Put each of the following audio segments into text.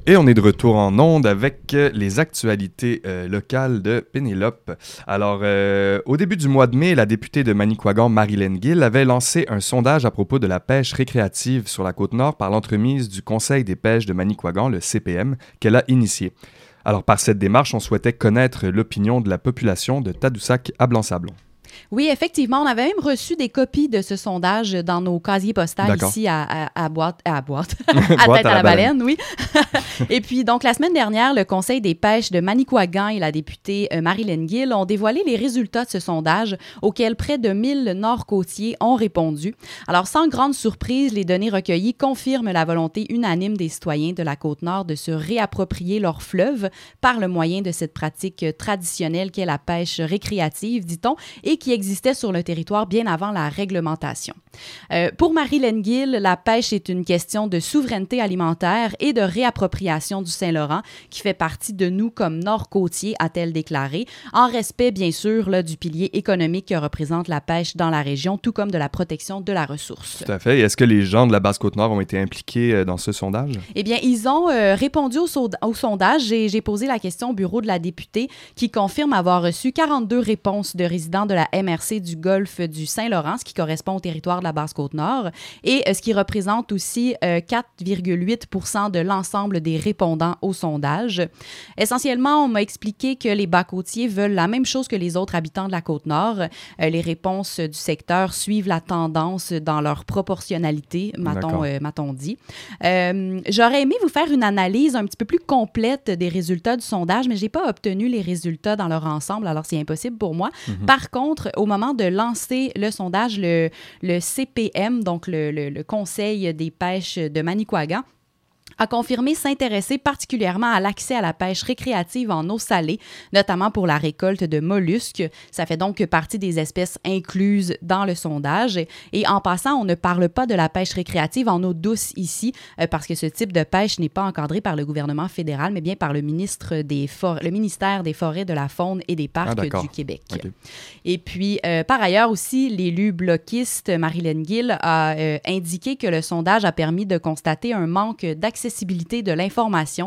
Et on est de retour en ondes avec les actualités locales de Pénélope. Alors, au début du mois de mai, la députée de Manicouagan, Marilyn Gill, avait lancé un sondage à propos de la pêche récréative sur la Côte-Nord par l'entremise du Conseil des pêches de Manicouagan, le CPM, qu'elle a initié. Alors, par cette démarche, on souhaitait connaître l'opinion de la population de Tadoussac à Blanc-Sablon. Oui, effectivement, on avait même reçu des copies de ce sondage dans nos casiers postales ici à Boîte, à Tête à la Baleine, oui. Et puis, donc, la semaine dernière, le Conseil des pêches de Manicouagan et la députée Marilyn Gill ont dévoilé les résultats de ce sondage auquel près de 1000 Nord-Côtiers ont répondu. Alors, sans grande surprise, les données recueillies confirment la volonté unanime des citoyens de la Côte-Nord de se réapproprier leur fleuve par le moyen de cette pratique traditionnelle qu'est la pêche récréative, dit-on, et qui existait sur le territoire bien avant la réglementation. Pour Marilyn Gill, la pêche est une question de souveraineté alimentaire et de réappropriation du Saint-Laurent qui fait partie de nous comme Nord-Côtier, a-t-elle déclaré, en respect bien sûr là, du pilier économique que représente la pêche dans la région, tout comme de la protection de la ressource. Tout à fait. Et est-ce que les gens de la Basse-Côte-Nord ont été impliqués dans ce sondage? Eh bien, ils ont répondu au sondage. J'ai posé la question au bureau de la députée qui confirme avoir reçu 42 réponses de résidents de la MRC du Golfe du Saint-Laurent, ce qui correspond au territoire de la Basse-Côte-Nord, et ce qui représente aussi 4,8 % de l'ensemble des répondants au sondage. Essentiellement, on m'a expliqué que les Bas-Côtiers veulent la même chose que les autres habitants de la Côte-Nord. Les réponses du secteur suivent la tendance dans leur proportionnalité, m'a-t-on dit. J'aurais aimé vous faire une analyse un petit peu plus complète des résultats du sondage, mais je n'ai pas obtenu les résultats dans leur ensemble, alors c'est impossible pour moi. Par contre, au moment de lancer le sondage, le CPM, donc le Conseil des pêches de Manicouagan, a confirmé s'intéresser particulièrement à l'accès à la pêche récréative en eau salée, notamment pour la récolte de mollusques. Ça fait donc partie des espèces incluses dans le sondage. Et en passant, on ne parle pas de la pêche récréative en eau douce ici, parce que ce type de pêche n'est pas encadré par le gouvernement fédéral, mais bien par le ministère des Forêts, de la Faune et des Parcs du Québec. Okay. Et puis, par ailleurs aussi, l'élu bloquiste Marilyn Gill a indiqué que le sondage a permis de constater un manque d'accessibilité de l'information,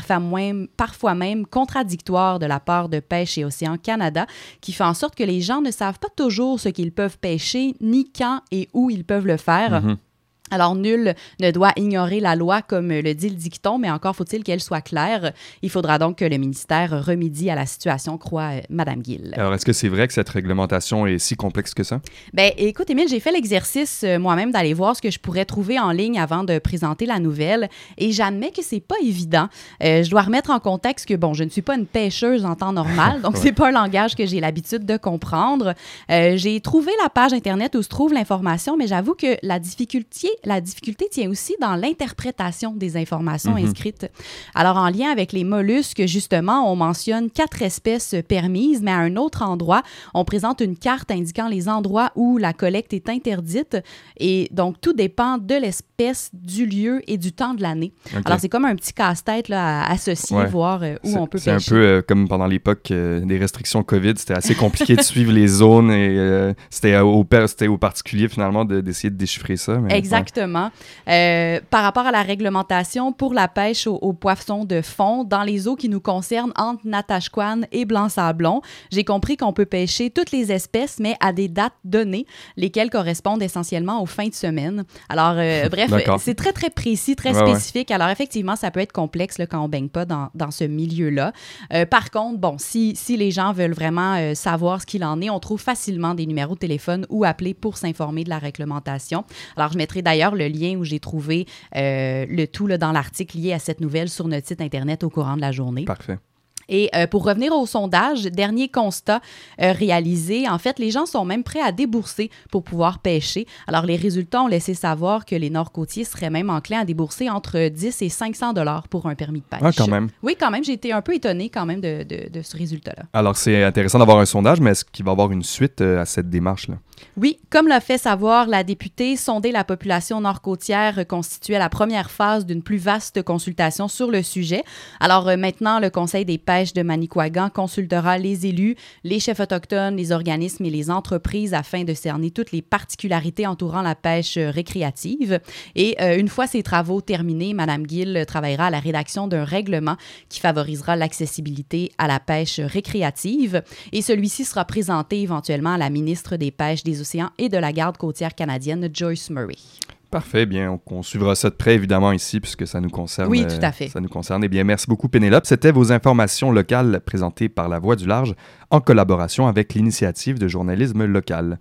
parfois même contradictoire de la part de Pêche et Océan Canada, qui fait en sorte que les gens ne savent pas toujours ce qu'ils peuvent pêcher, ni quand et où ils peuvent le faire. Alors, nul ne doit ignorer la loi, comme le dit le dicton, mais encore faut-il qu'elle soit claire. Il faudra donc que le ministère remédie à la situation, croit Mme Gill. Alors, est-ce que c'est vrai que cette réglementation est si complexe que ça? Bien, écoute, Émile, j'ai fait l'exercice moi-même d'aller voir ce que je pourrais trouver en ligne avant de présenter la nouvelle, et j'admets que c'est pas évident. Je dois remettre en contexte que, bon, je ne suis pas une pêcheuse en temps normal, donc c'est pas un langage que j'ai l'habitude de comprendre. J'ai trouvé la page Internet où se trouve l'information, mais j'avoue que la difficulté tient aussi dans l'interprétation des informations inscrites. Alors, en lien avec les mollusques, justement, on mentionne 4 espèces permises, mais à un autre endroit, on présente une carte indiquant les endroits où la collecte est interdite. Et donc, tout dépend de l'espèce, du lieu et du temps de l'année. Okay. Alors, c'est comme un petit casse-tête là, à associer, voir où on peut pêcher. C'est un peu comme pendant l'époque des restrictions COVID. C'était assez compliqué de suivre les zones et c'était aux particuliers, finalement, d'essayer de déchiffrer ça. Mais, exactement. Par rapport à la réglementation pour la pêche aux poissons de fond, dans les eaux qui nous concernent entre Natashquan et Blanc-Sablon, j'ai compris qu'on peut pêcher toutes les espèces, mais à des dates données, lesquelles correspondent essentiellement aux fins de semaine. Alors, bref, c'est très, très précis, très spécifique. Alors, effectivement, ça peut être complexe là, quand on ne baigne pas dans ce milieu-là. Par contre, bon, si les gens veulent vraiment savoir ce qu'il en est, on trouve facilement des numéros de téléphone ou appeler pour s'informer de la réglementation. Alors, je mettrai d'ailleurs le lien où j'ai trouvé le tout là, dans l'article lié à cette nouvelle sur notre site Internet au courant de la journée. Parfait. Et pour revenir au sondage, dernier constat réalisé, en fait, les gens sont même prêts à débourser pour pouvoir pêcher. Alors, les résultats ont laissé savoir que les Nord-Côtiers seraient même enclins à débourser entre 10 et 500 $ pour un permis de pêche. Ah, quand même. Oui, quand même. J'ai été un peu étonnée quand même de ce résultat-là. Alors, c'est intéressant d'avoir un sondage, mais est-ce qu'il va y avoir une suite à cette démarche-là? Oui, comme l'a fait savoir la députée, sonder la population nord-côtière constituait la première phase d'une plus vaste consultation sur le sujet. Alors maintenant, le Conseil des pêches de Manicouagan consultera les élus, les chefs autochtones, les organismes et les entreprises afin de cerner toutes les particularités entourant la pêche récréative. Et une fois ces travaux terminés, Mme Gill travaillera à la rédaction d'un règlement qui favorisera l'accessibilité à la pêche récréative. Et celui-ci sera présenté éventuellement à la ministre des Pêches, des Océans et de la Garde côtière canadienne, Joyce Murray. Parfait, bien, on suivra ça de près, évidemment, ici, puisque ça nous concerne. Oui, tout à fait. Ça nous concerne. Eh bien, merci beaucoup, Pénélope. C'était vos informations locales présentées par La Voix du Large en collaboration avec l'Initiative de journalisme local.